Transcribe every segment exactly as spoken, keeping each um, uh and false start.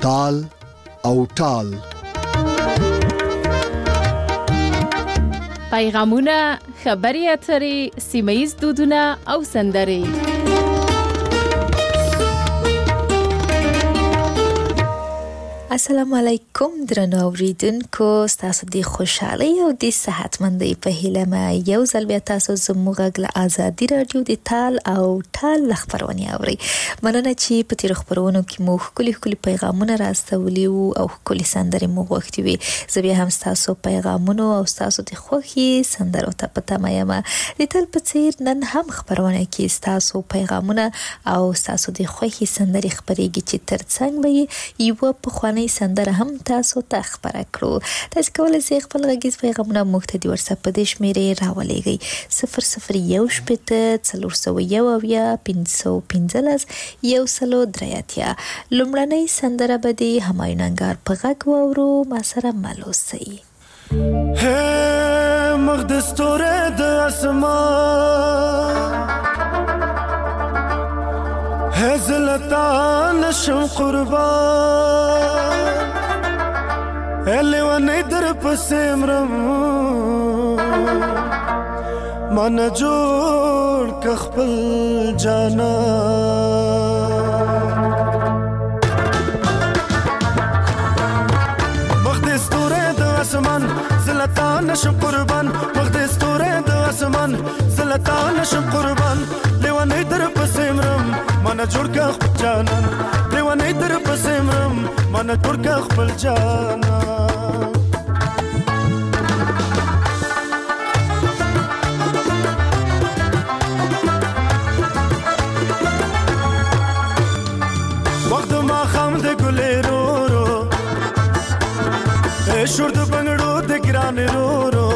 تال او ټال. پیغامونه، خبري اترې، سیمه‌ییز دودونه او سندرې. السلام علیکم درنو اوریدونکو، تاسو د خوشحالۍ او د صحتمندۍ په هیله مې یو ځل بیا تاسو زموږ غږ ازادي رادیو د تال او ټال خبرونه اوري. مننه چې په تیر خبرونو کې مو خولي خولي پیغامونه راستولي او خولي سندرې مو غوښتي وي. زه بیا هم تاسو پیغامونو او تاسو د خوخي سندرو ته پته مې ما د تل په څیر نن هم خبرونه کې تاسو پیغامونه او تاسو د خوخي سندرې خبرېږي چې ترڅنګ به یو په خواني سندره هم تاسو ته خبره کړو. تاسو کولای شئ خپل غږیز پیغامونه موږ ته د واتس اپ په دې شمیرې راولېږئ صفر صفر یو شپږ څلور سوه یو اویا پنځه پنځلس یو سلو درې اتیا. لومړنۍ سندره به د همایون انګار په غږ واورو. ما سره مل اوسئ. هې مخ د ستوري د اسمان، هزلتا نشم قربان، الیوانی در پسیمرم من جوړ کخپل جانا. مخ د ستوره د اسمان زلتا نشم قربان، مخ د ستوره د اسمان زلتا نشم قربان، لیوانی در پسیمرم من جوړ کخپل جانا، لیوانی در پسیمرم من جوړ کخپل جانا. شور د بنگړو د ګران رو رو،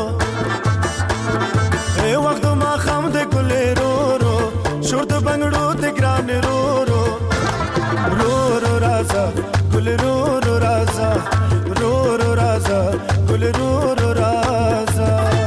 اے وخت ما خام د ګلې رو رو، شور د بنگړو د ګران رو رو، رو رو رازا ګل رو رو رازا، رو رو رازا ګل رو رو رازا.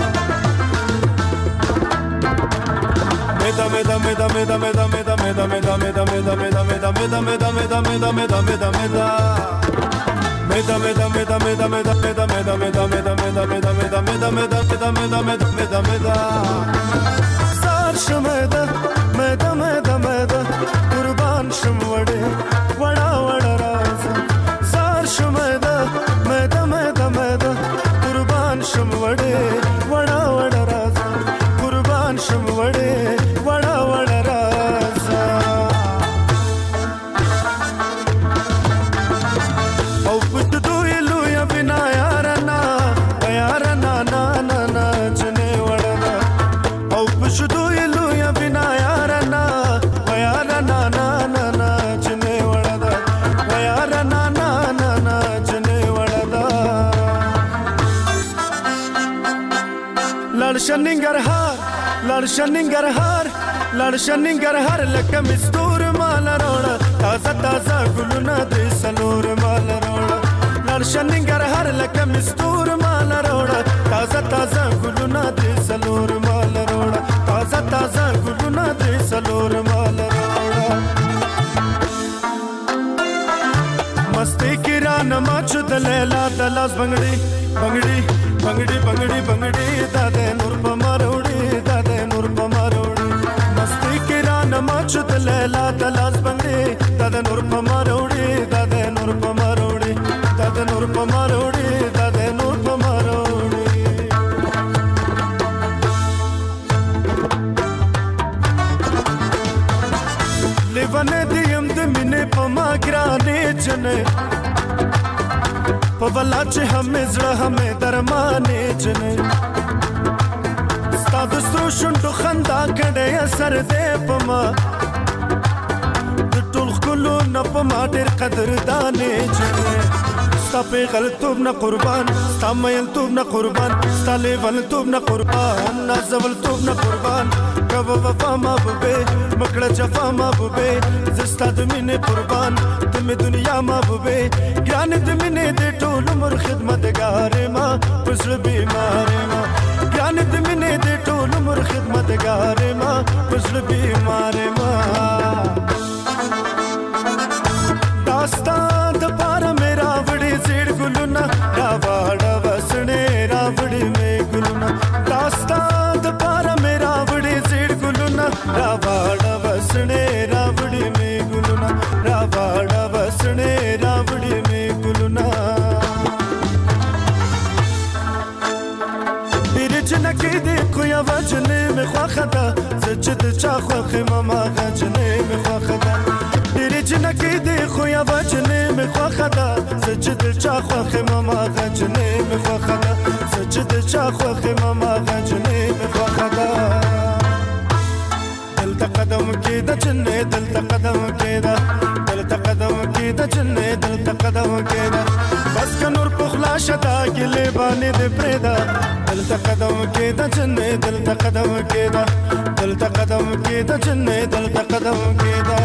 مدا مدا مدا مدا مدا مدا مدا مدا مدا مدا مدا مدا مدا مدا مدا مدا مدا مدا مدا Meda meda meda meda meda meda meda meda meda meda meda meda meda meda meda meda meda meda sar shmeda meda meda meda qurban shmwade wada wada raza, sar shmeda meda meda meda qurban shmwade wada wada raza, qurban shmwade wada wada raza. شننګرهار لړ شننګرهار لړ شننګرهار لکه مستور مال روړه، تازه تازه ګلونه د سلور مال روړه، لړ شننګرهار لکه مستور مال روړه، تازه تازه ګلونه د سلور مال روړه، تازه تازه ګلونه د سلور مال روړه. مستی کې را نماچ د لیلا د لاس بنگړي بنگړي بنگړي بنگړي بنگړي دا د نور په ماروړي، دا د نور په ماروړي. مستی کې را نماچ د لیلا د لاس بنگړي، دا د نور په ماروړي، دا د نور په ماروړي، دا د نور په ماروړي، دا د نور په ماروړي. لیوانه دیم د مینې په ما ګرانې جنې، په بلا چې همې زړه همې درمانې جنې، ستا د سترو شونډو خندا کډې اثر دی په ما، د ټول ښکلو نه په ما ډېر قدردانې جنې. ستا پیغلتوب نه قربان، ستا میلتوب نه قربان، ستا لیونتوب نه قربان، نازولتوب نه قربان، کوه وفا محبوبې مکړه جفا محبوبې، زه ستا د مینې قربان، د مې دنیا محبوبې، ګرانې د مینې د ټول عمر خدمتګارې ما، په زړه بیمارې ما، ګرانې د مینې د ټول عمر خدمتګارې ما، په زړه بیمارې ما. دا ستا د پاره د چا خوخه ماما غجنې مې خوخه ده ډېرې جنکې دې خو یا وجنې مې خوخه ده سچ د چا خوخه ماما غجنې مې خوخه ده سچ د چا خوخه ماما غجنې مې خوخه ده دلته قدم کې د جنې دلته قدم کې ده دلته قدم کې د جنې دلته قدم کې ده بس که نور پخلا شدا ګلې باندې دې پرېدا دلته قدم کې د جنې دلته قدم کې ده دلته قدم کې د جنې دلته قدم کې ده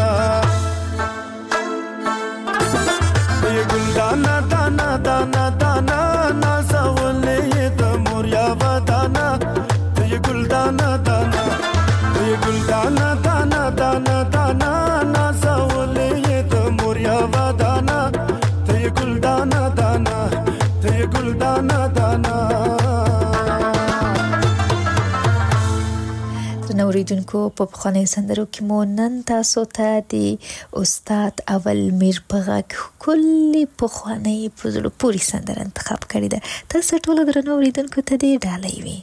ای ګل دانا دانا دانا دانا نازولې د موریا ودانا ای ګل دانا دانا ای ګل دانا دانا دانا دانا نازولې د موریا ودانا ای ګل دانا دانا ای ګل دانا دانا نوریدونکو په پخواني سندرو کې مو نن تاسو ته د استاد اول میر په غږ کلی پخواني په زړه پورې سندره انتخاب کړې ده. تاسو ټول درنو اوریدونکو ته دې ډالۍ وي.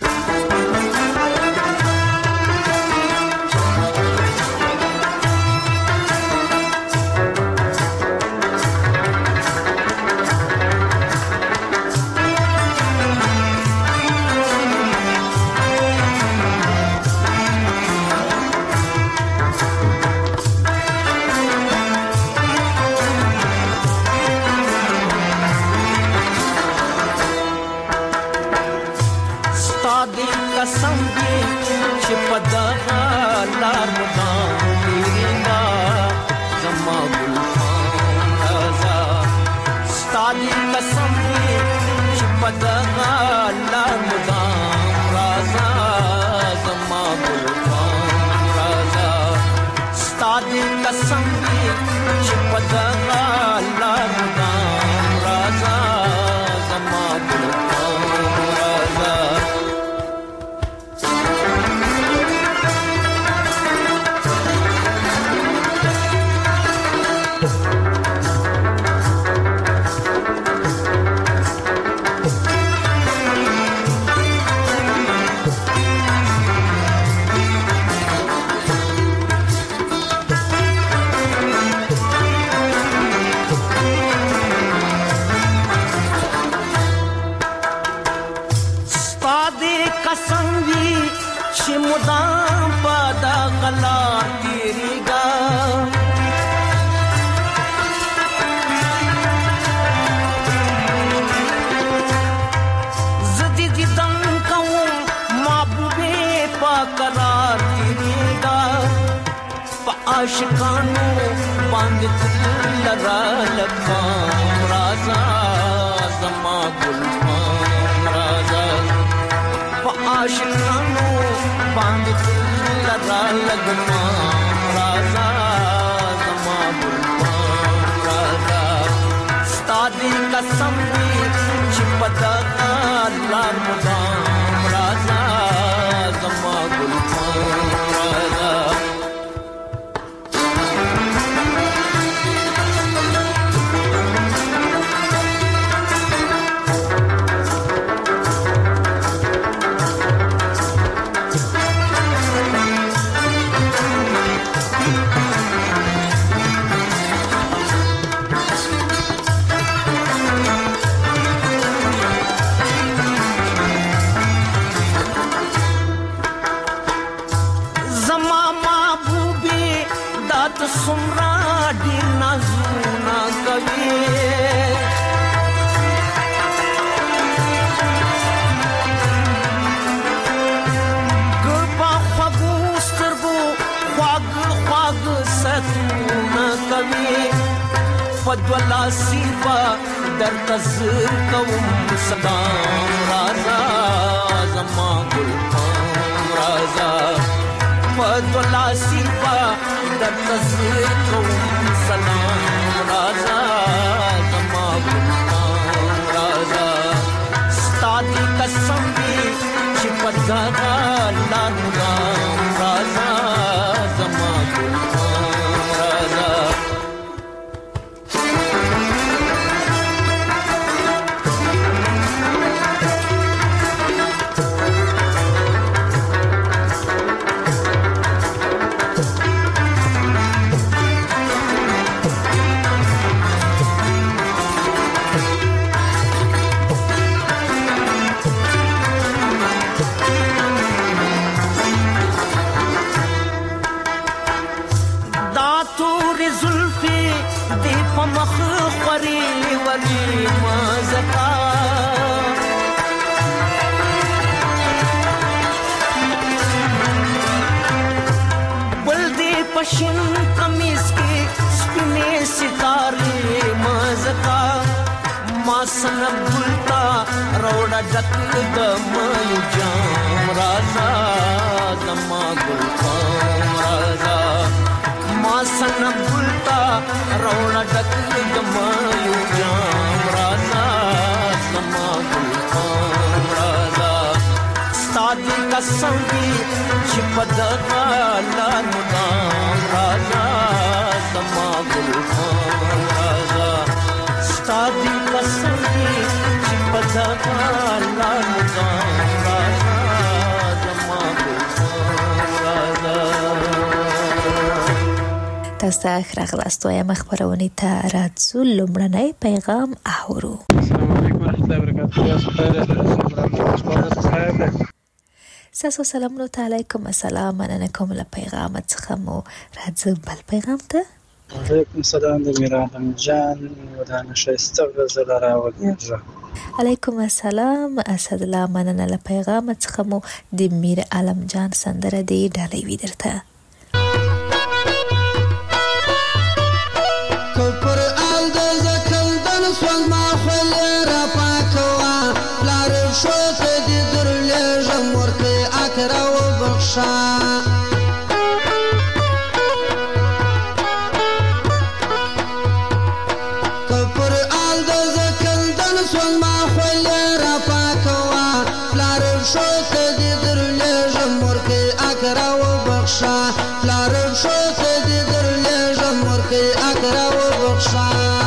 आशिकानो बांध लरा लखाम राजा जमा गुलफाम राजा आशिकानो बांध लरा लखाम राजा जमा गुलफाम राजा स्तादी कसम चिपदा लाल मुदाम राजा जमा गुलफाम राजा फद्वला सिवा दर तज़र कौम सदाम राजा जमा गुलफाम राजा फद्वला सिवा दर तज़र कौम सदाम राजा जमा गुलफाम राजा स्तादी कसम चिपदा लाल राम राजा जमा गुलफाम राजा پمخ خوري وږي مزکا بل دې پښین کمیس کې سپینې ستارې مزکا ما سنب ګلتا روړه ډک د مایو جام رازا زما ګل پام رازا ما سنب ګلتا روړه ډک د مایو جام رازا زما ګل پام رازا ستادي قسم دي چې په دغه لار مدام رازا زما ګل پام رازا ستادي قسم دي چې په دغه لار مدام رازا زما ګل پام رازا. تاسو ته راغلاست وایم خبرونه ته راځو. لومړنی پیغام اورو. السلام علیکم ورحمۃ اللہ وبرکاتہ. ساسو سلام علیکم السلام مننه کوم له پیغام څخه مو راځو بل پیغام ته. علیکم السلام د میرادم جان ودانه شایسته غزل راوړل. علیکم السلام اسد الله مننه له پیغام څخه مو د میر عالم جان سندره دی ډالۍ وی درته. کفر آل د زکل دن سوال ما خل را پاکوا لار شوت دی درلی جمور کی اکرا و بخشا کفر آل د زکل دن سوال ما خل را پاکوا لار شوت دی درلی جمور کی اکرا و بخشا لار شوت دی درلی جمور کی اکرا و بخشا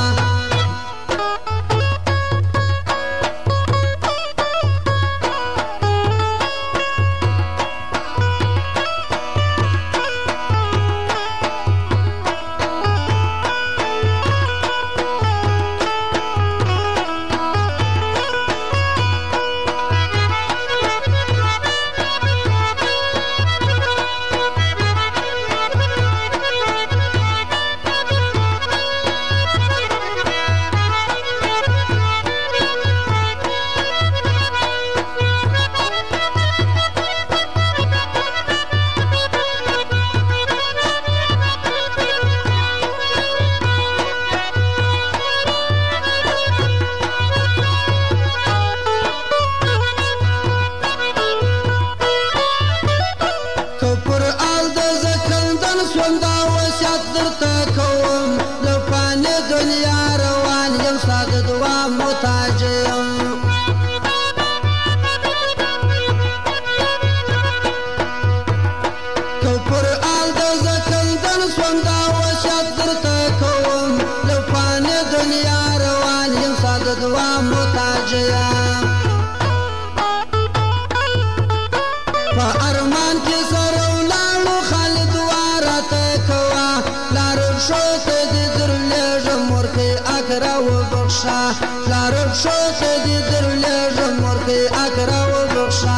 لارب شوت دی درلی جمور کی اکرا و بخشا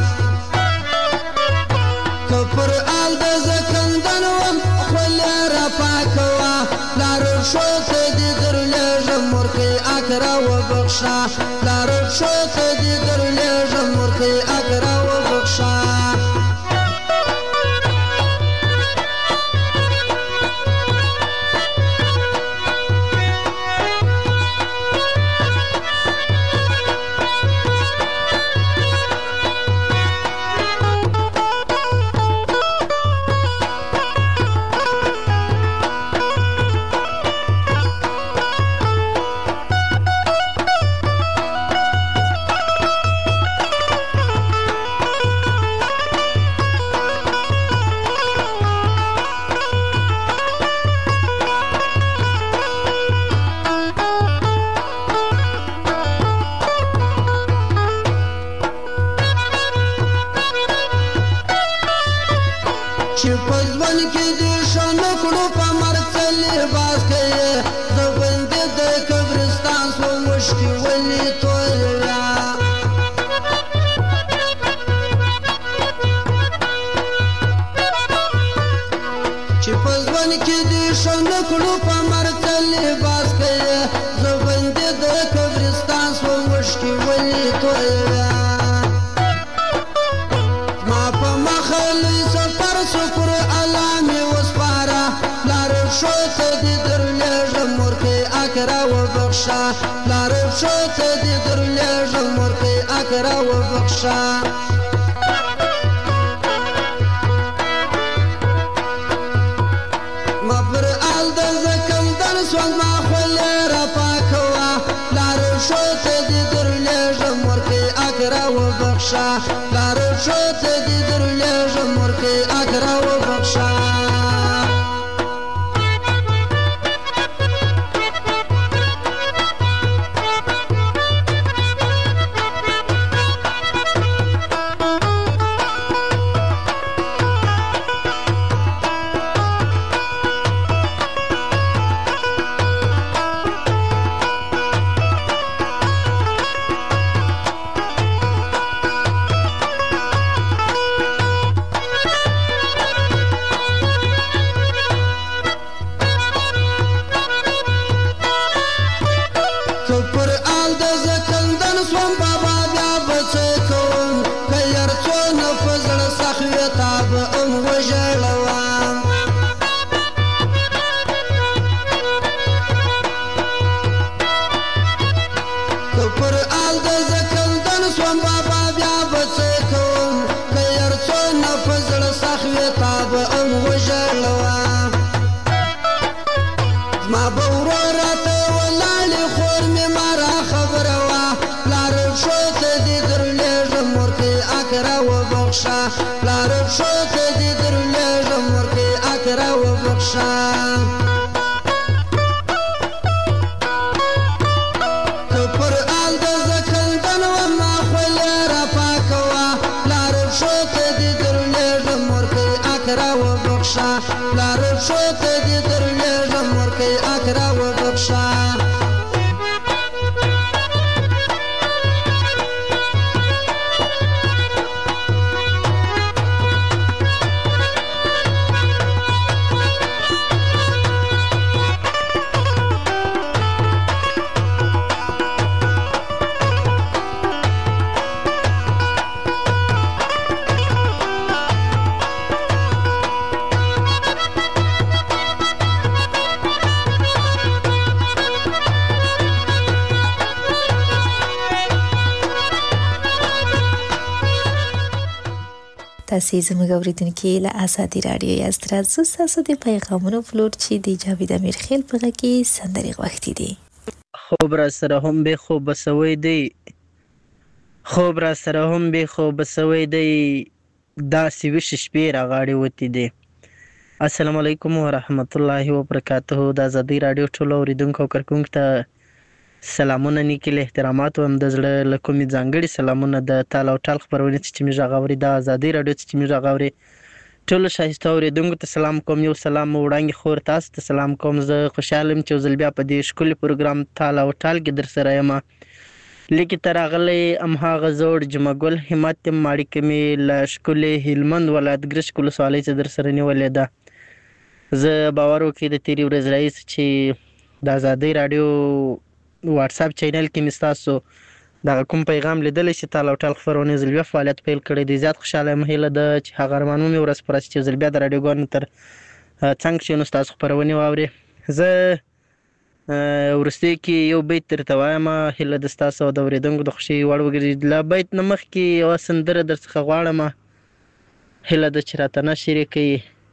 کپر آل د زکندن و خلی را پاکوا لارب شوت دی درلی جمور کی اکرا و بخشا لارب شوت دی درلی جمور کی اکرا و بخشا ژوند کې دې ښه نه کړو په مرګ لباس کوي زه بندې د قبرستان سوم وشکې ولې تویوه ما په مخه لوی سفر شکر الله مې وسپاره پلار شو ته دې درلېږم مورکۍ اکره وبخښه پلار شو ته دې درلېږم مورکۍ اکره وبخښه سوان ما خولې را پاکوه پلار شو ته دې درلېږم مورکۍ اکره وبخښه پلار شو ته دې درلېږم مورکۍ اکره وبخښه پلار شو ته دې درلېږم مورکۍ اکره وبخښه که پر آل د زکندن وم ما خولې را پاکوه پلار شو ته دې درلېږم مورکۍ اکره وبخښه پلار شو ته دې درلېږم مورکۍ اکره وبخښه تاسې زموږ اورېدونکي له ازادي راډیو یاست. راځو ستاسو د پیغامونو په لور چې د جاوید امیرخیل په غږ کې سندرې غوښتې دي. خوب را سره هم بې خوبه سوی دی خوب را سره هم بې خوبه سوی دی داسې ویښې شپې راغاړې وتې دي. السلام علیکم ورحمت الله وبرکاته. د ازادي راډیو ټولو اورېدونکو او کارکوونکو ته سلامونه، نیکې له احتراماتو هم د زړه له کومې ځانګړي سلامونه د تال او ټال خپرونې چې موږ غږ اوري د ازادي راډیو چې موږ غږ اوري ټولو ښایسته اورېدونکو ته سلام کوم. یو سلام وړاندې خور تاسو ته سلام کوم. زه خوشحاله یم چې یو ځل بیا په دې ښکلي پروګرام تال او ټال کې در سره یم. لیکې ته راغلی همهغه زوړ جمعه ګل همت یم. اړیکه مې له ښکلې هلمند ولایت ګرشک ولسوالۍ څخه در سره نیولې ده. زه باور وکړئ د تېرې ورځې راهیسې چې د ازادۍ راډیو واټساپ چینل کې مې ستاسو دغه کوم پیغام لیدلی چې تال او ټال خپرونې ځل بیا فعالیت پیل کړی دی. زیات خوشحاله یم. هیله ده چې هغه ارمانونه مې ورځ په ورځ چې ځل بیا د راډیوګانو تر څنګ کښېنو ستاسو خپرونې واورې. زه وروستۍ کې یو بیت درته وایم، هیله ده ستاسو او د اورېدونکو د خوښۍ وړ وګرځي. له بیت نه مخکې یوه سندره در څخه غواړم، هیله ده چې راته نشر یې کوي.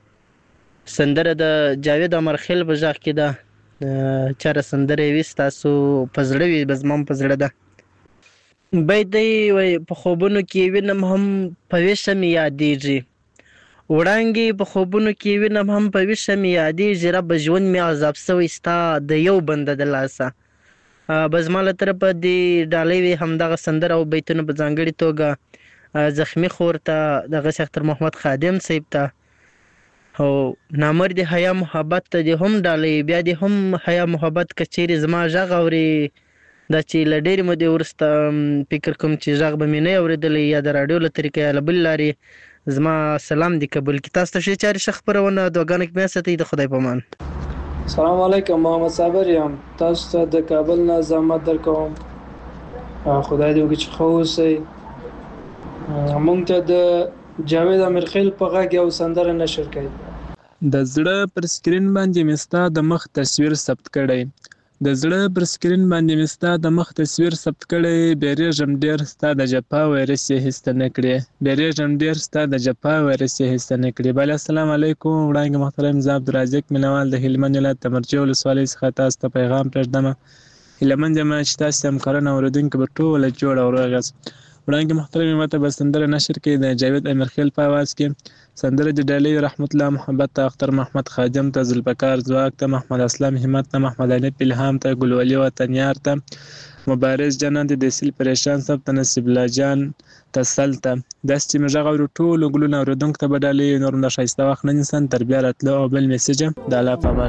سندره د جاوید امیرخیل په غږ کې ده. چېرې سندره یې وي ستاسو په زړه وي، به زما هم په زړه ده. بیت دی وایي په خوبونو کې وینم هم په ویښه مې یادېږي، وړانګې په خوبونو کې وینم هم په ویښه مې یادېږي، رب ژوند مې عذاب سوی ستا د یو بنده د لاسه. به زما له طرفه دې ډالۍ وي همدغه سندره او بیتونه په ځانګړې توګه زخمي خور ته، دغسې اختر محمد خادم صاحب ته، او نامرد حیا محبت ته دې هم ډالۍ. بیا دې هم حیا محبت که چیرې زما غږ اوري، دا چې له ډېرې مودې وروسته فکر کوم چې غږ به مې نه اورېدلی، یا د راډیو له طریقې یا له بلې لارې زما سلام دی قبول کی. تاسو ته ښې چارې ښه خپرونه دعاګانو کې بیا ساتئ. د خدای په امان. سلام علیکم، محمد صابر یم. تاسو ته د کابل نه زحمت درکوم. خدای دې وکړي چې ښه اوسئ. موږ ته د جاوید امیرخیل په غږ یو سندره نشر کړئ. د زړه پر سکرین باندې مې ستا د مخ تصویر ثبت کړی، د زړه پر سکرین باندې مې ستا د مخ تصویر ثبت کړی. بیریږم ډېر ستا د جفا ویرس یې هېڅ نه کړې، بیریږم ډېر ستا د جفا ویرس یې هېڅ نه کړې. بله السلام علیکم. وړاندې محترم زه عبدالرازق مینوال د هلمند ولایت د مرجع ولسوالۍ څخه تاسو ته پیغام پرېږدمه. هیله مند یم چې تاسو همکاران او اورېدونکي به ټوله جوړ او روغ یاست. وړاندې محترم ماته به سندره نشر کړي د جاوید امیرخیل په اواز کې. سندره د ډالۍ رحمت الله محبت ته، اختر محمد خادم ته، ذوالفقار ځواک ته، محمد اسلام همت ته، محمد علي الهام ته، ګلولي وطنیار ته، مبارز جنان ته، دسیل پریشان صاحب ته، نصیب الله جان ته، سل ته. داسې چې مې غږ اورو ټولو ګلونو اورېدونکو ته به ډالۍ. نور هم د ښایسته وخت نه نیسم تر بیا راتلو او بل میسج د الله په امان.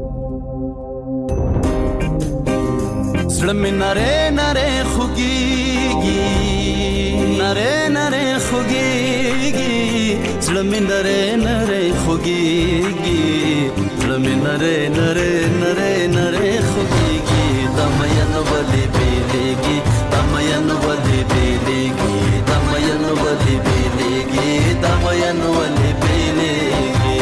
زړه مې نری نری خوږېږي، نری نری خوږېږي، زړه مې نری نری خوږېږي، زړه مې نری نری نری نری خوږېږي. دا مین ولې بېلېږي، دا مین ولې بېلېږي، دا مین ولې بېلېږي، دا مین ولې بېلېږي.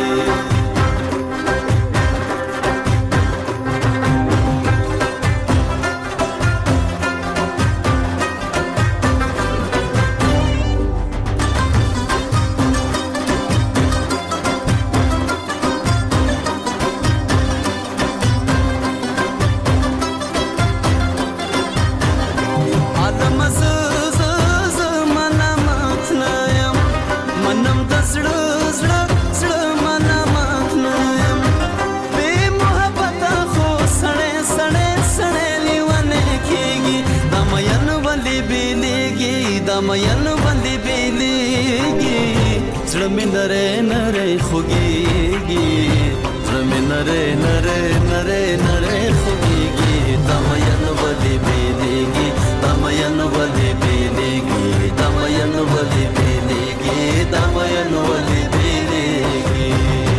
مین باندې بیلېږي، زړه مې نری نری خوږېږي، زړه مې نری نری نری نری خوږېږي. دا مین ولې بیلېږي، دا مین ولې بیلېږي، دا مین ولې بیلېږي، دا مین ولې بیلېږي.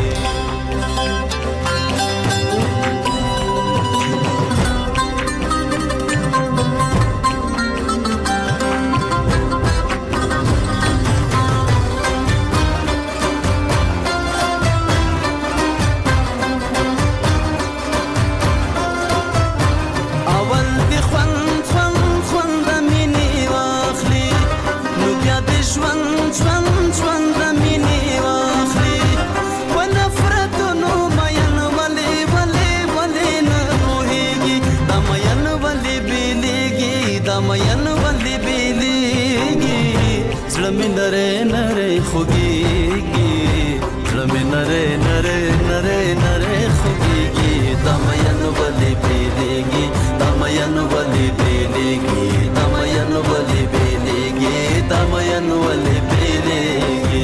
زړه مې نری نری خوږېږي، زړه مې نری نری نری نری خوږېږي. دا مین ولې بېلېږي، دا مین ولې بېلېږي، دا مین ولې بېلېږي، دا مین ولې بېلېږي.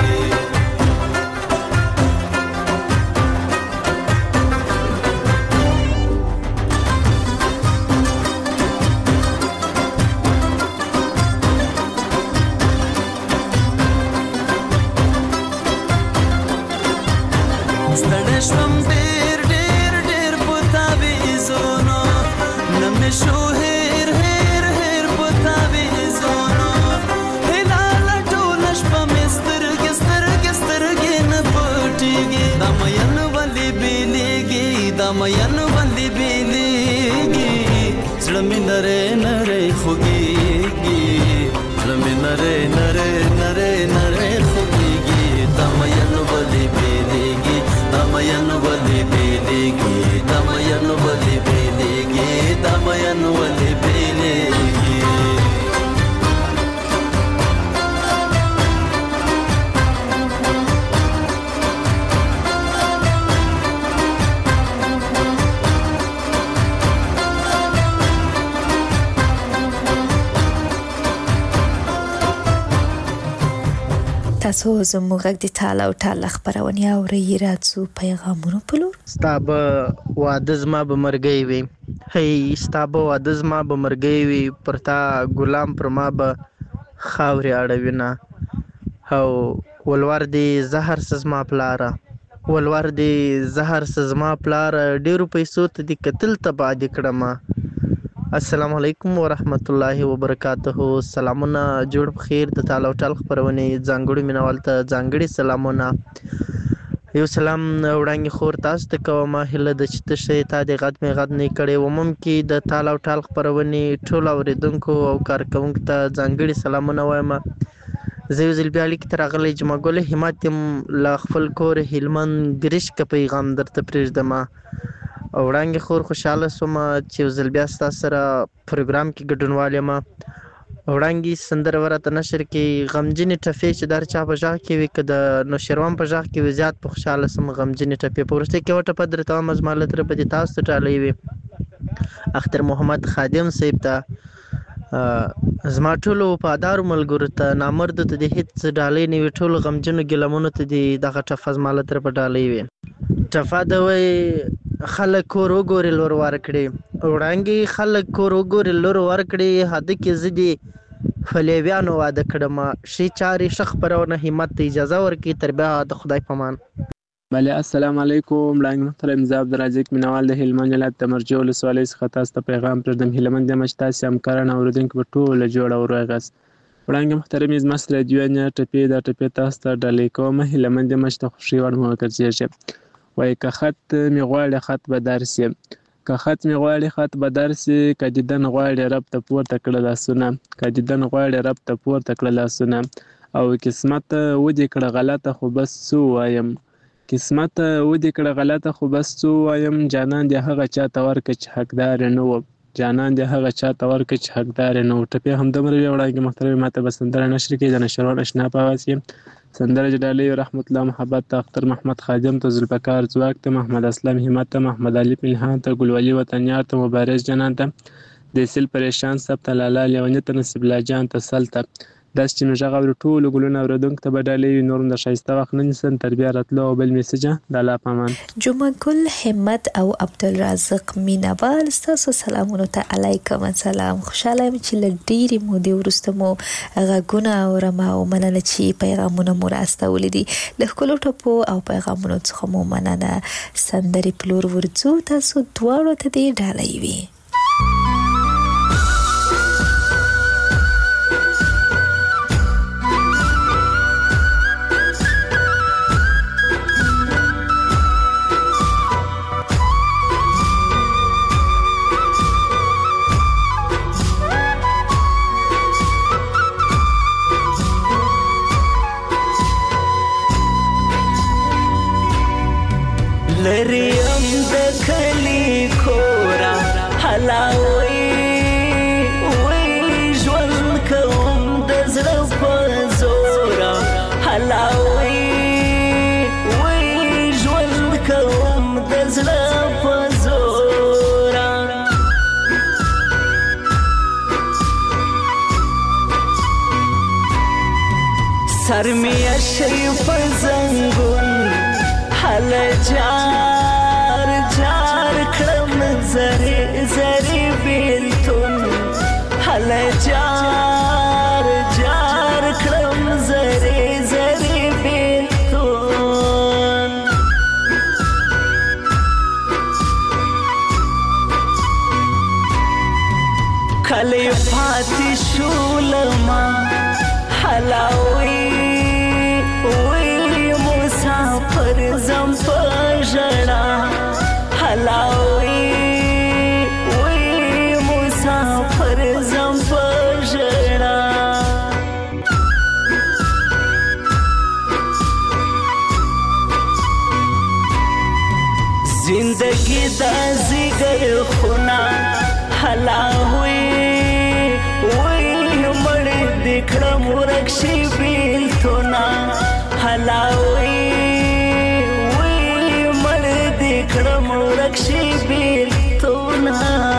مین باندې بیلېږي، زړه مې نری نری خوږېږي، زړه مې نری نری نری نری خوږېږي. دا مین ولې بیلېږي، دا مین ولې بیلېږي، دا مین ولې بیلېږي، دا مین ولې بیلېږي. تاسو زموږ غږ د ټال او ټال خبرونه اورئ. راځو پیغامونو په لور. ستا به واده زما به مرګی وي، هی ستا به واده زما به مرګی وي، پر تا ګلام پر ما به خاورې اړوینه، او ولور دې زهر سه زما پلاره ولور دې زهر سه زما پلاره ډېرو پیسو ته دې کتل تباه دې کړمه. السلام علیکم ورحمت الله وبرکاته. سلامونه جوړ بخیر د تال او ټال خپرونې ځانګړو مینوال ته ځانګړي سلامونه. یو سلام وړاندې خور تاسو ته کوم هیله ده چې ته شئ تا دې غد مې غد نه کړی ومم کې د تال او ټال خپرونې ټولو اورېدونکو او کارکوونکو ته ځانګړي سلامونه وایم. زه یو ځل بیا لیک ته راغلی جمعه ګل همت یم له خپل کور هلمند ګرشکه پیغام درته پرېږدم. او وړاندې خور خوشحاله شوم چې یو ځل بیا ستا سره پروګرام کې ګډونوال یم. وړاندې سندره ورته نشر کې غمجنې ټپې چې در چا په غږ کې وي که د نوشیروان په غږ کې وي زیات په خوشحاله سم. غمجنې ټپې په وروستۍ کې یوه ټپه درته وایم زما له طرفه دې تاسو ته ډالۍ وي. اختر محمد خادم صاحب ته زما ټولو وفادارو ملګرو ته نامردو ته دې هېڅ ډالۍ نه وي ټولو غمجنو ګیلمونو ته دې دغه ټپه زما له طرفه ډالۍ وي. ټپه ده وایي خلک کور وګورې لور ورکړې وړاندې خلک کور وګورې لور ورکړې هده کې زه دې فلیویانو واده کړم. ښې چارې ښه خپرونه همت ته اجازه ورکړي تر بیا د خدای په امان. بله السلام علیکم وړاندې محترم زه عبدالرزاق مینوال د هلمند ولایت د مرجع ولسوالۍ څخه تاسو ته پیغام پرېږدم. هیله یم چې تاسې همکاران او اورېدونکي به ټوله جوړه او روغ یاست. وړاندې محترم زما سره دوې نه ټپې دا ټپې تاسو ته ډالۍ کوم. هیله مند یم چې د خوښۍ وړ مو وګرځېږي. وایي که خط مې غواړي خط به درسي که خط مې غواړي خط به درسي که دیدن غواړي رب ته پورته کړه لاسونه که دیدن غواړي رب ته پورته کړه لاسونه او قسمت ودې کړه غلطه خو بس څه ووایم قسمت ودې کړه غلطه خو بس څه ووایم جانان دې هغه چاته ورکړه چې حقدار نه و جانان دې هغه چاته ورکړه چې حقدار نه و. ټپې همدومره وي. وړاندې محترم ماته به سندره نشر کړي د نشروان اشنا په اواز کې سندره چې ډالۍ رحمت الله محبت ته اختر محمد خادم ته ذوالفقار ځواک ته محمد اسلم همت ته محمد علي پنهان ته ګلولي وطنیار ته مبارز جنان ته د سیل پریشان سب ته لالا لیوني ته نصیب الله جان ته سل ته داسې چې مې غږ اوري ټولو ګلونه اورېدونکو ته به ډالۍ وي. نور هم د ښایسته وخت نه نیسم تر بیا راتلو او بل میسجه د الله په امان. جمعه ګل همت او عبدالرازق مینوال ستاسو سلامونو ته علیکم السلام. خوشحاله یم چې له ډېرې مودې وروسته مو غږونه اورم او مننه چې پیغامونه مو راستولي دي. له ښکلو ټپو او پیغامونو څخه مو مننه. سندرې پلور ورځو تاسو دواړو ته دې ډالۍ وي. لریم د کلی کورا حلاوي وي ژوند کوم د زړه په زورا حلاوي وي ژوند کوم د زړه په زورا سر می شریف زنګون حل جار جار کړم زری زری بیلتون حل جار جار کړم زری زری بیلتون کلی پاتې شولما حلاوي مسافر زم پژړا حلاوي وي مسافر زم پژړا زندگی دا زیګر خونا حلاوي وي مړ دکړم ورکشي بیلتونا حلاوي وي مړ دکړم ورکشي بیلتونا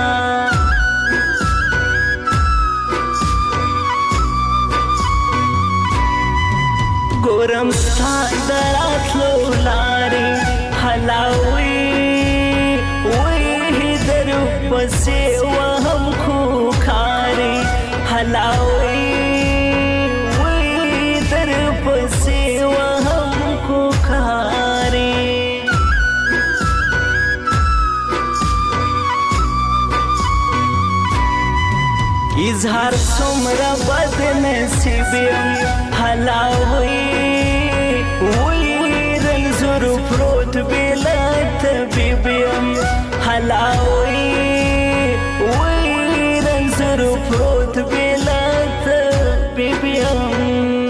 ګورم ستا دراتلو لارې حلاوي وي در پسې وهم خوکارې حلاوي وي در پسې اظهار څومره بد نصیب یم حلاوي وی رنځور پروت بېله طبیب یم حلاوي وی رنځور پروت بېله طبیب یم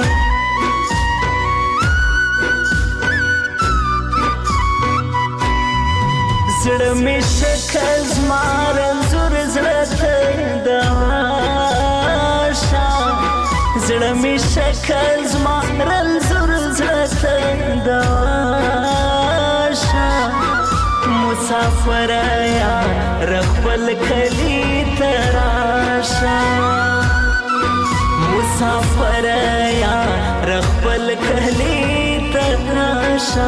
زړه مې شکه زما رنځور زړه ته دوا شه زړه مې شکه زما رنځور زړه ته دوا شه مسافر یار خپل کلي ته راشه مسافر یار خپل کلي ته راشه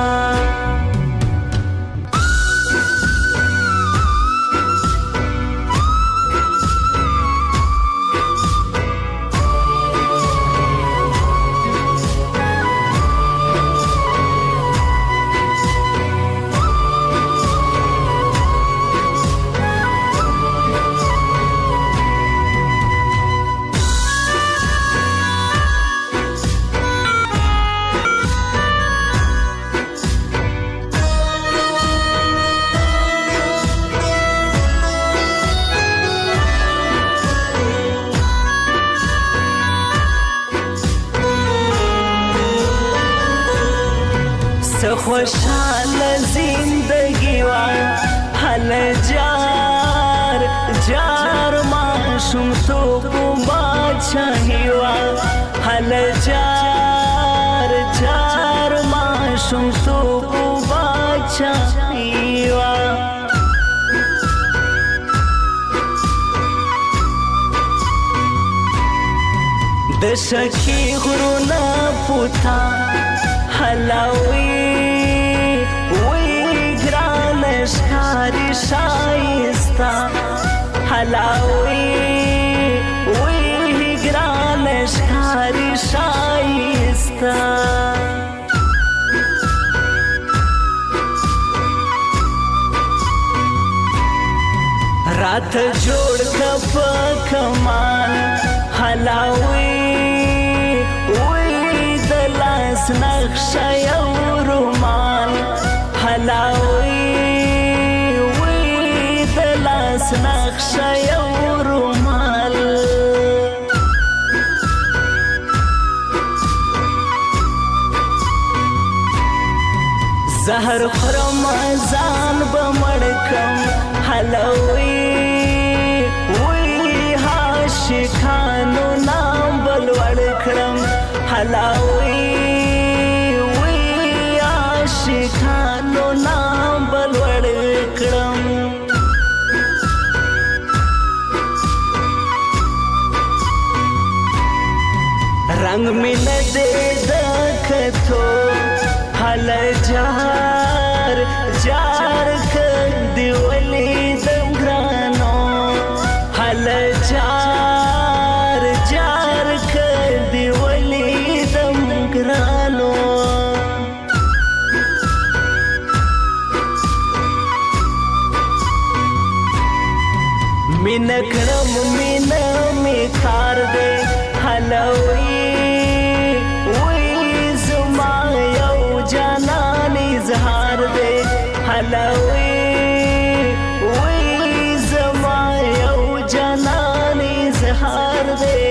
خوشحال زندگی و حل جار جار معشوم تو کو بادشاہی و حل جار جار معشوم تو کو بادشاہی و د شکی غرونا پوتا حلاوي شکاری شایستا حلاوی وی گران شکاری شایستا رات جوړ کپ کمان حلاوی وی دلاس نقش یو رومان حلاوی نقش یو رومال زهر خرم ځان بمړکم حلوي وی عاشقانو نام بلوړ کړم حلوي وی عاشقانو نام بلوړ کړم رنگ میں نہ دے دکھتو حل جار جار کر دیولی دمگرانو حل جار جار کر دیولی دمگرانو مین کرم مین میں کار دے حلوی اظهار دے حلاوی وی زما یو جانان اظهار دے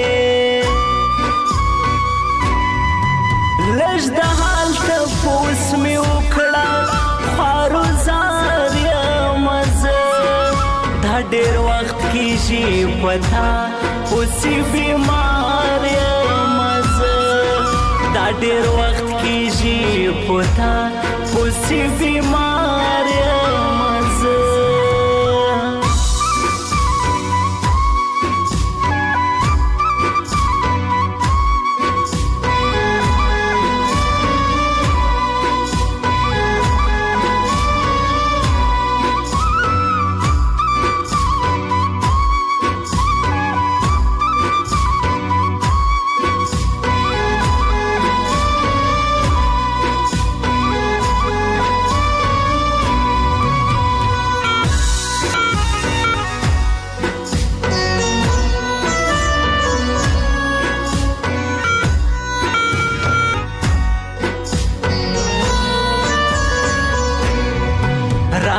لږ د حال تپوس مې وکړه خوارو زار یم زه دا ډېر وخت کېږي پتا اوسې بیمار یم زه دا ډېر وخت کېږي پتا اوسې بیمار یم زه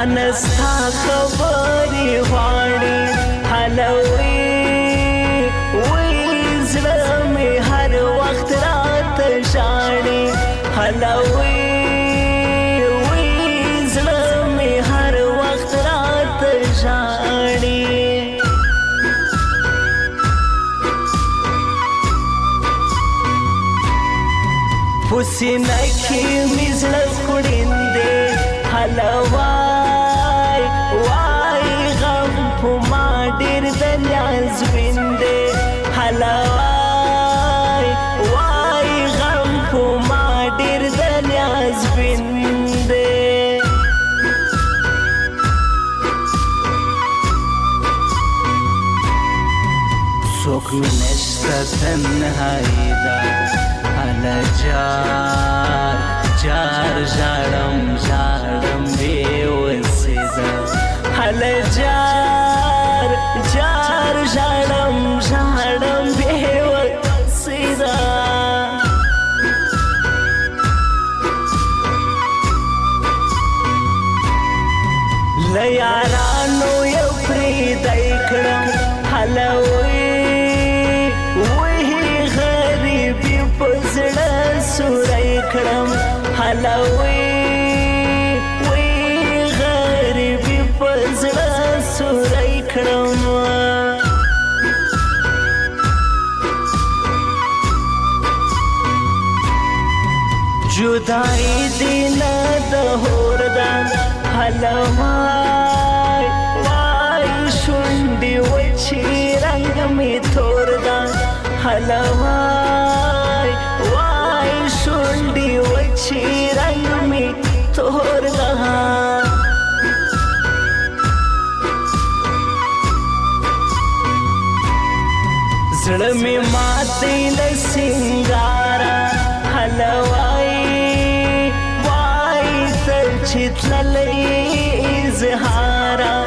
رانستا خبرې غواړي حلوي وی زړه مې هر وخت راته ژاړي حلوي وی زړه مې هر وخت راته ژاړي پسینه کې مې زړه خوړیندې حلوای وای غم په ما ډېر د نیاز ویندې حلوای وای غم په ما ډېر د نیاز ویندې څوک مې نشته تنهایي ده هله جار جار ژاړم ژاړم بې وسېده هله جار جار ژاړم ژاړم بې وسېده له یارانو یو پرېږدی کړم هله سورای کړم حلوي وی غریبي په زړه سورای کړم جدائی دینا د هوردا حلوای وای شونډې وچې رنګ مې تور دا حلوای شونډې وچې رنګ مې تور ده زړه مې ماتې له سینګاره حلوای وای ته چې تللی اظهاره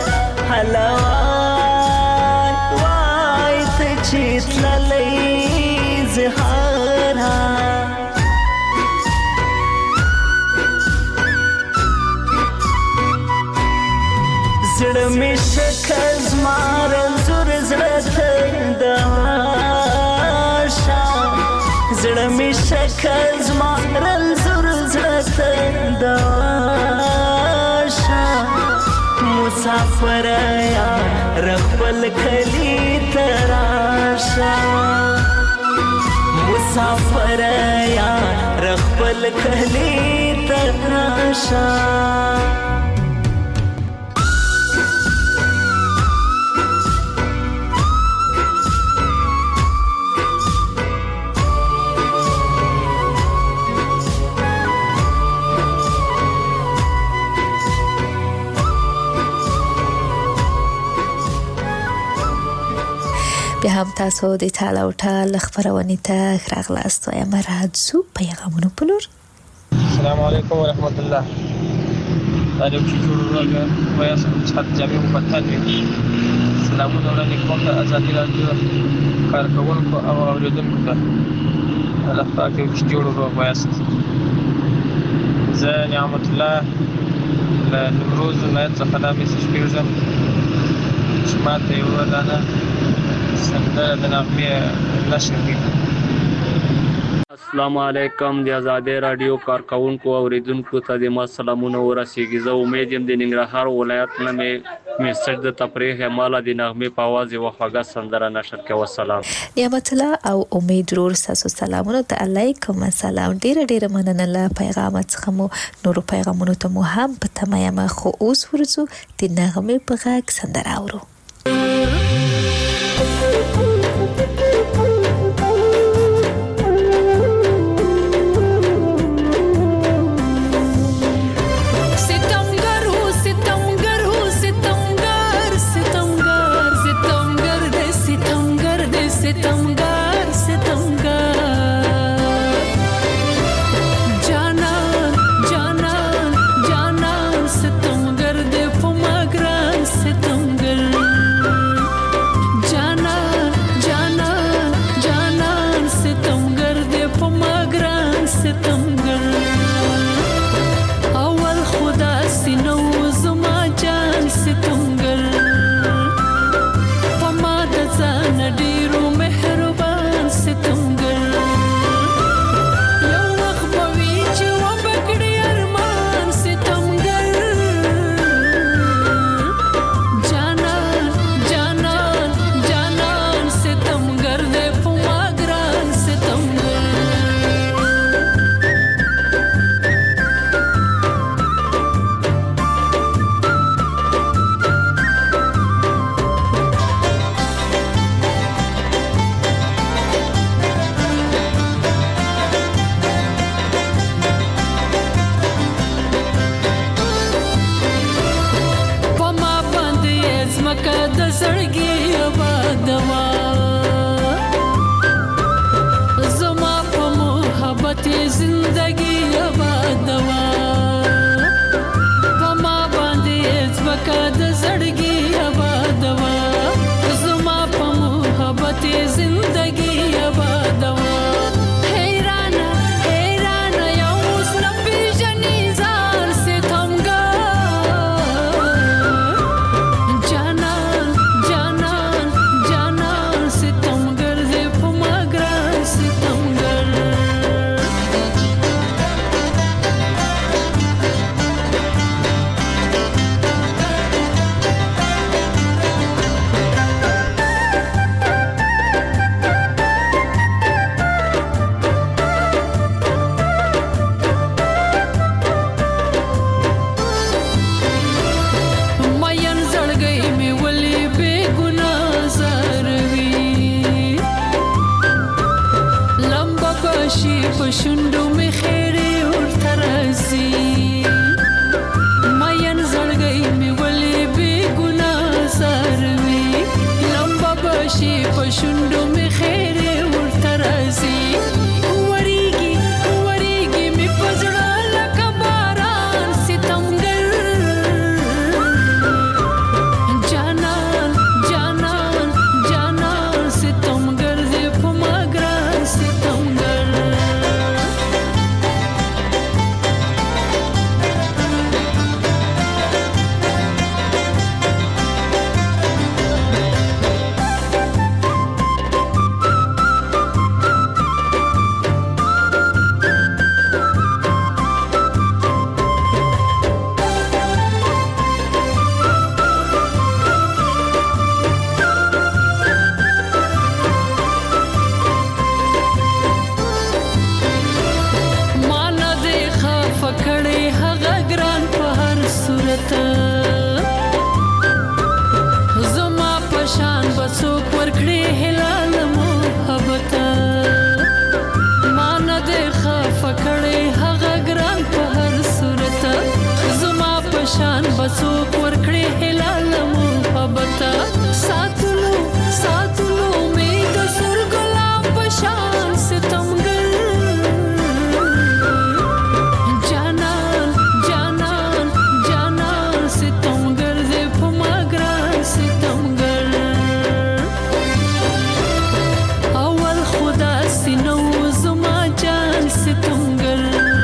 حلوای وای ته چې تللی اظهاره زړه مې شکه زما رنځور زړه ته د عاشا زړه مې شکه زما رنځور زړه ته د عاشا مسافر یار خپل کلی ته راشه مسافر یار خپل کلی ته راشه بیا هم تاسو د ټال او ټال خبرونې ته راغلاست وایم راځو پیغامونو په لور السلام علیکم ورحمت الله تعالی چې جوړ راغله وایي چې جامع مفتح دي سلامونه وړاندې کوم د ازادي راډیو کارکونکو او اوریدونکو ته الله پاک چې جوړ راغلی زه نعمت الله له نمروز ولایت څخه دا میسج پیژم چې ماته یو دانه سندره د نغمې نشر کړي. السلام علیکم د آزادۍ راډیو کارکونکو او اوریدونکو ته د ما سلامونه ورسیږي. زه امید یم د ننګرهار ولایت نه مې میسج د تفریح مالا د نغمې په اواز یوه خوږه سندره نشر کړه. وسلام. نعمت الله او امید ورور ستاسو سلامونه ته علیکم السلام. ډیره ډیره مننه له پیغام څخه مو نورو پیغامونو ته مو هم په تمه یم. خو اوس ورځو د نغمې په غږ سندره اورو. ستمګر پشان بسوک ورکړې هلال محبت ساتلو ساتلو می د سر ګلاب پشان ستمګر جانان جانان جانان ستمګر دې په ماګران ستمګر اول خدا سينو زما جان ستمګر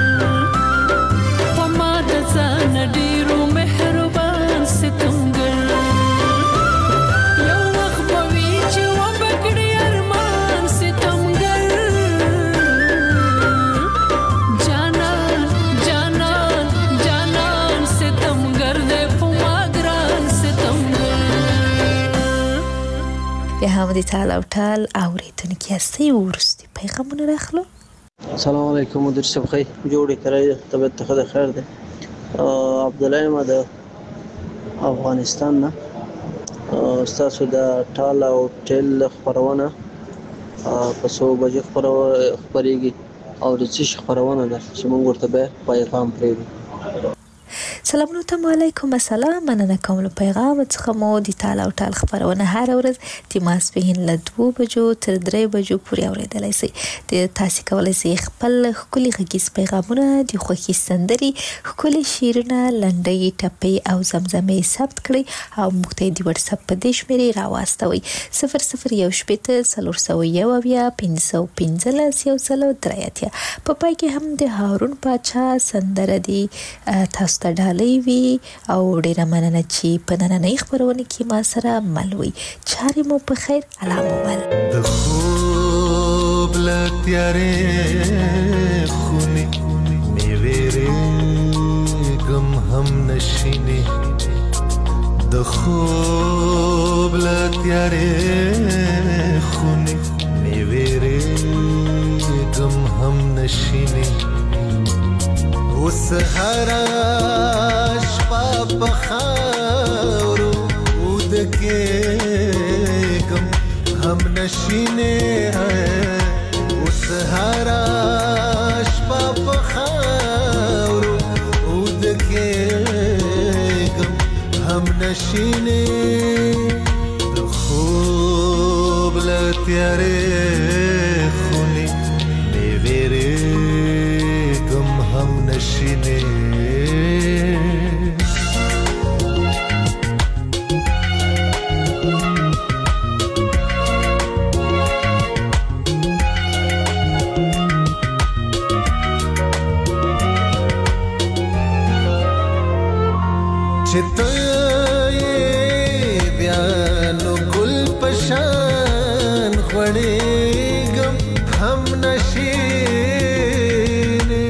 ډیرو مهربان ستمګر یو وخت به وي چې وبکړي ارمان ستمګر جانان جانان جانان ستمګر دې په ما ګران ستمګر بیا هم د ټال او ټال اورېدونکي هستئ وروستي پیغامونه راخلو. السلام علیکم مدیر صاحب خی جوړې کړئ طبیعت ته خیر ده. عبدالله ما د افغانستان نه ستاسو د ټال او ټل خبرونه په څو بجې خبرېږي او د څه خبرونه ده چې موږ ورته به پیغام پرېږدو. سلامونه ته علیکم السلام مننه کوم له پیغام څخه مو د ټال او ټال خبرونه هر ورځ د ماسپښین له دوه بجو تر درې بجو پورې اورېدلی شئ. د تاسې کولی شئ خپل ښکلي غږیز پیغامونه د خوښي سندرې ښکلي شعرونه لنډۍ ټپې او زمزمې ثبت کړئ او موږ ته یې د وټساپ په دې شمېرې راواستوئ صفر صفر یو شپېته څلور سوه یو اویا پنځه سوه پنځلس یو سل درې اتیا. په پای کې هم د هارون پاچا سندره دي تاسو ته ډالۍ وي او ډېره مننه چې په نننۍ خپرونه کې ما سره مل وئ. چارې مو په خیر الله مو مل. د خوب له تیارې خونې مې وېرېږم هم نشینې د خوب له تیارې خونې مې وېرېږم هم نشینې اوس هره شپه په خاورو ودکېږم هم نشینې اوس هره شپه په خاورو ودکېږم هم نشینې د خوب له تیارې خونې مې وېرېږم هم نشینې چې ته یې بیا نو ګل په شان غوړېږم هم نشینې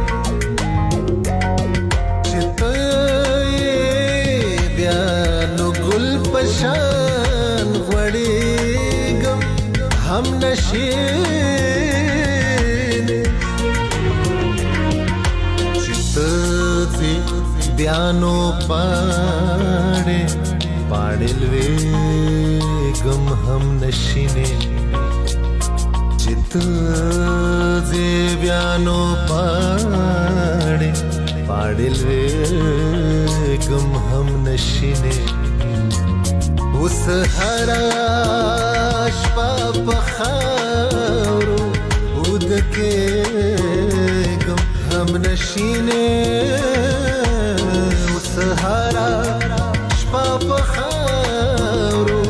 چې ته یې بیا نو ګل په شان غوړېږم هم نشینې چې ته بیانو پاڑے پاڑل ویگم هم نشینه چت زی بیانو پاڑے پاڑل ویگم هم نشینه اس هرا شپا پخاورو ودکېږم هم نشینه سهارا شپا پخاورو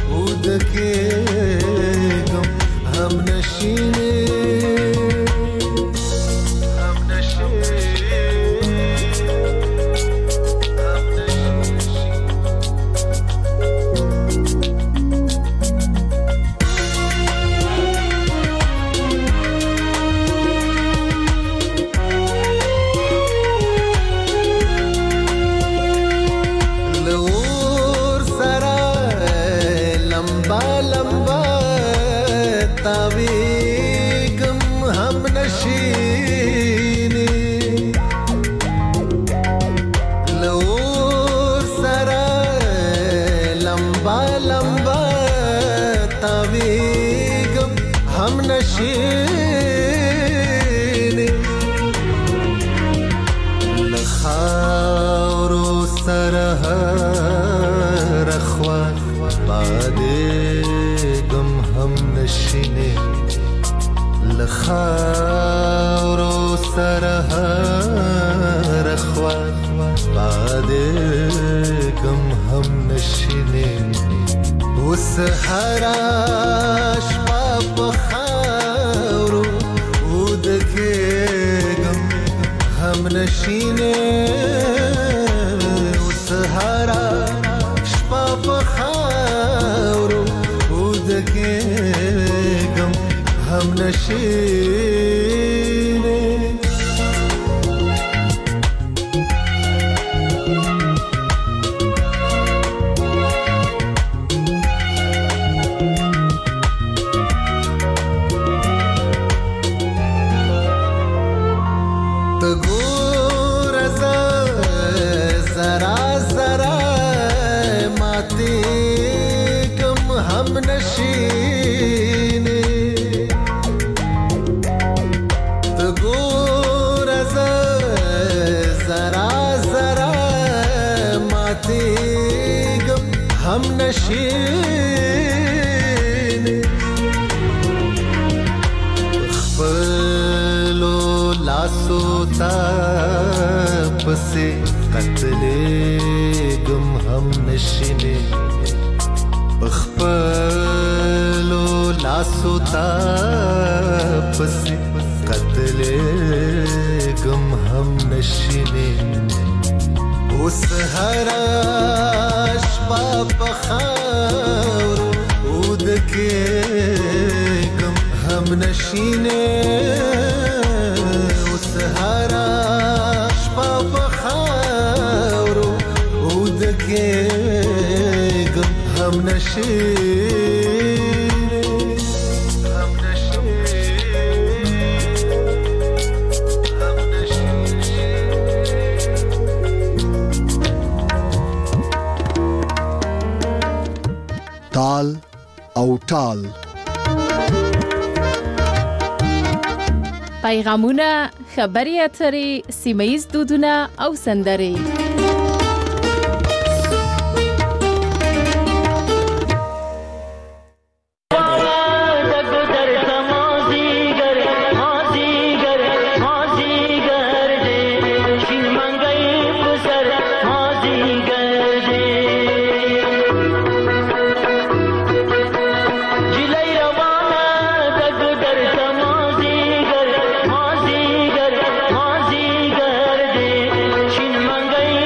ودکېږم هم نشینې هم نشینې هم تاویگم هم نشینی لور سرا لمبا لمبا تاویگم هم نشینی لخاورو سره هر خوا بادېږم هم نشینې له خاورو سره هر خوا بادېږم هم نشینې اوس هره شپه په خاورو ودکېږم هم نشینې اوس هره شپه په خاورو ودکېږم هم نشینې هم نشینې خپلو لاسو ته پسې قتلېږم هم نشینې خپلو لاسو ته پسې قتلېږم هم نشینې اوس هره شپه په خاورو ودکېږم هم نشینې اوس هره شپه په خاورو ودکېږم هم نشینې هم تال او ټال پیغامونه، خبري اترې، سیمه‌ییز دودونه او سندرې. Mangai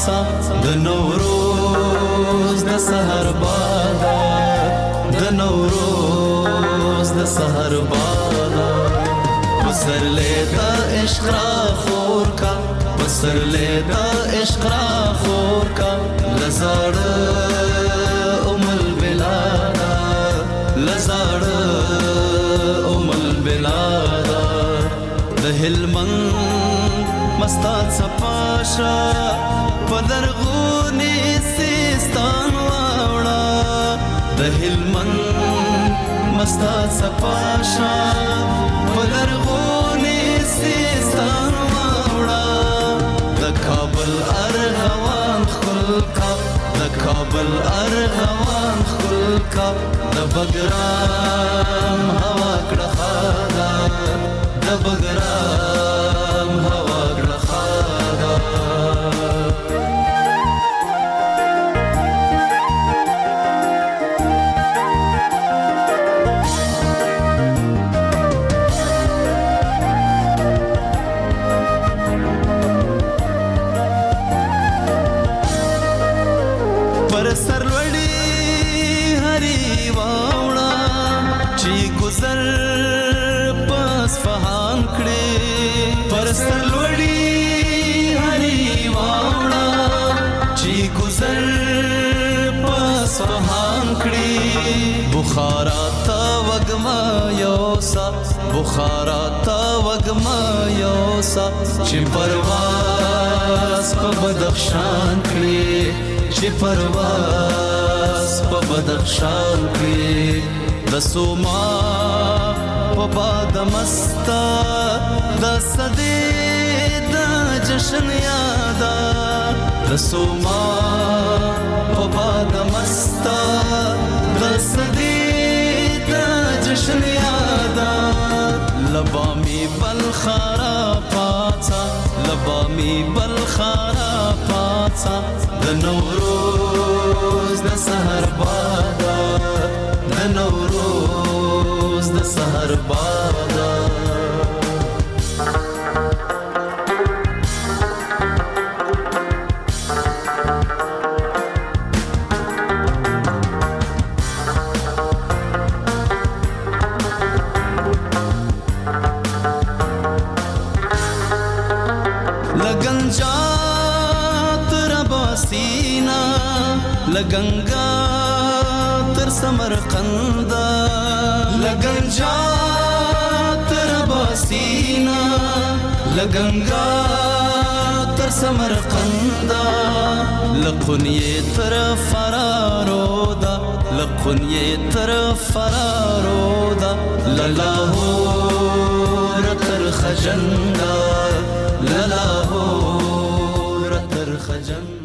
پاڅه د نوروز د سحر باده د نوروز د سحر باده پسرلی د عشق را خور کا پسرلی د عشق را خور کا لزاړه ام البلاده لزاړه ام البلاده د هلمند مستات صفاشا پدرغونی سیستان واوڑا د هلمند مستات صفاشا پدرغونی سیستان واوڑا د کابل ارغوان خلقا د کابل ارغوان خلقا د بګرام هوا کړه خادا د بګرام هوا کړه خادا پر سرلوړي هري واوړه چې گزر پس فهان کړي پر سرلوړي هري واوړه چې گزر پس فهان کړي بخارا تا وګما یوسا بخارا تا وګما یوسا چې پرواز په بدخشان کړي چې پرواز په بدخشان کې د سوما په باد مستا د صدې د جشن یادا د سوما په باد مستا د صدې د جشن یادا لبامی بلخارا پاڅه لبامی بلخارا پاڅه د نوروز د سحر باده د نوروز د سحر باده لګنجا تر باسینا لګنګا تر سمرقند لګنجا تر باسینا لګنګا تر سمرقند لقنیه تر فرارو دا لقنیه تر فرارو دا للاهور تر خجندا للاهور تر خجندا